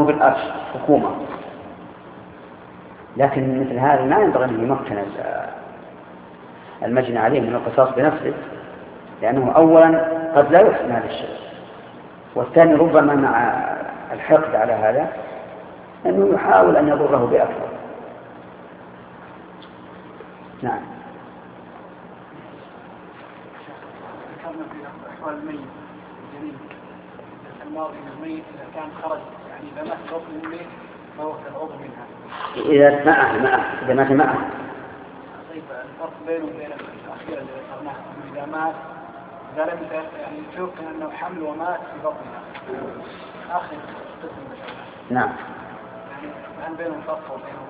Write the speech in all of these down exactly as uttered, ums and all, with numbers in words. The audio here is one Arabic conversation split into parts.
بالأرش حكومة، لكن مثل هذا ما ينبغي أن يمكن المجني عليه من القصاص بنفسه، لأنه أولا قد لا يحسن هذا الشيء، والثاني ربما مع الحقد على هذا أنه يحاول أن يضره بأكثر. نعم. ذكرنا في أحوال الميت الجليل الماضي الميت إذا كان خرج يعني لمس عضو الميت فهو كالعضو منها. إذا معه معه إذا مات معه. طيب الفرق بينه وبين الأخيرة اللي ذكرناها إذا مات إذا لم يعني يمكن أنه حمل ومات في بطنها آخر قسم من الأولاد. نعم. يعني هل بينهم فرق وبينهم؟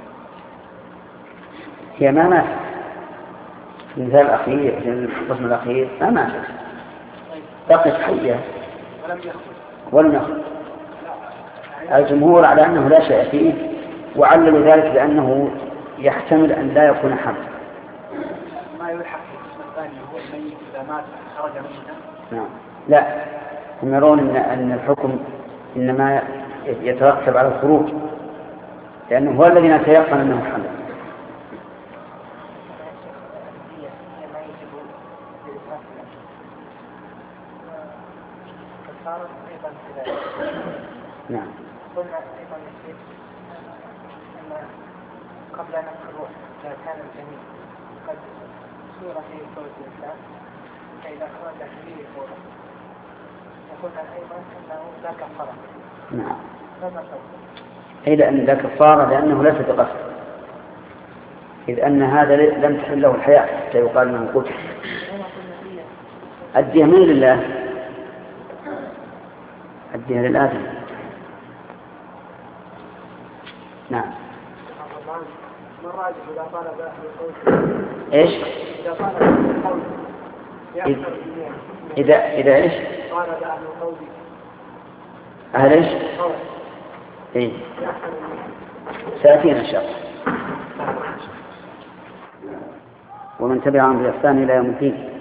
هي ما ماتت. المثال الأخير القسم الأخير ما ماتت. بقت حية ولم يخرج. ولم يخرج. الجمهور على أنه لا شيء فيه، وعللوا ذلك بأنه يحتمل أن لا يكون حمل. ما يلحق في القسم الثاني هو الميت إذا مات خرج ميتا. نعم. لا، هم يرون إن, أن الحكم إنما يترتب على الخروج، لأنه هو الذي نتيقن أنه حمل. نعم. قلنا أيضا الشيخ أن قبل نفخ الروح إذا كان الجميع قد صور في صورة الإنسان فإذا خرج فيه صورة وقلنا أيضا أنه لا كفارة. نعم. ماذا تقول؟ أي لأن لا كفارة لأنه ليس بقصد، إذ أن هذا لم تحل له الحياة حتى يقال أنه قتل. الدية من لله، الدية للآدم. نعم. ما الراجح إذا قال بأهل القول؟ إيش؟ إذا قال بأهل القول إذا إذا إيش؟ قال بأهل القول أهل إيش؟ إيه. سيأتينا إن شاء الله. ومن تبعهم بإحسان إلى يوم الدين.